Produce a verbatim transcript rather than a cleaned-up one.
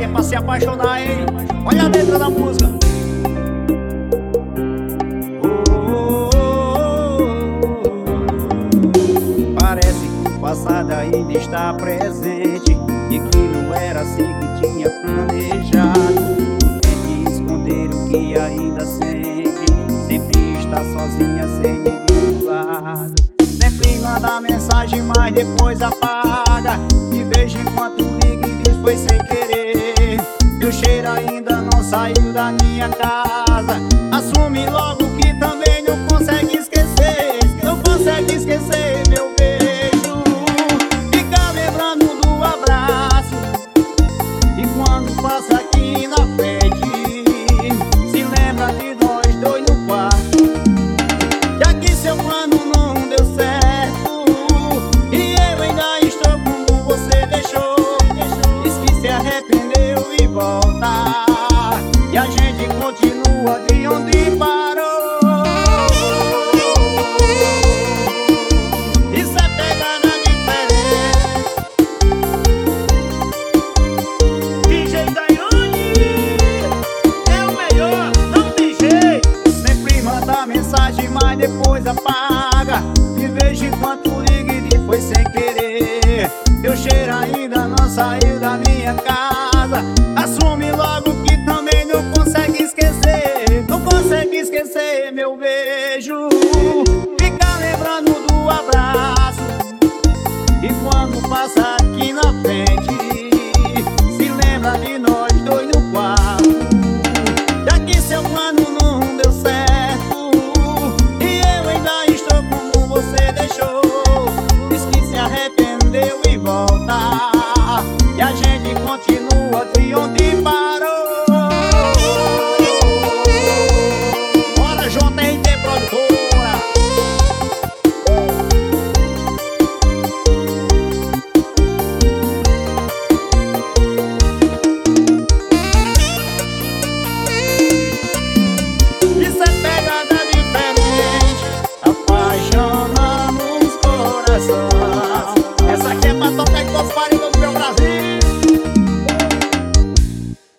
é pra se apaixonar, hein? Olha a letra da música. Oh, oh, oh. Parece que o passado ainda está presente e que não era assim que tinha planejado. Tente esconder o que ainda sente, sempre está sozinha sem ninguém do lado. Sempre manda mensagem, mas depois apaga. De vez em quando liga e diz foi sem querer. E o cheiro ainda não saiu da minha casa. Assume logo que também não consegue esquecer. Não consegue esquecer meu beijo. Fica lembrando do abraço. E quando passa aqui na frente, se lembra de nós dois no quarto. Já que seu plano não deu certo e eu ainda estou como você deixou. Diz que se arrependeu e volta, e a gente continua de onde parou. Isso é pegada diferente. D J Tairone é o melhor, não tem jeito. Sempre manda mensagem, mas depois apaga. De vez em quando liga e diz foi sem querer. Teu cheiro ainda não saiu da minha casa.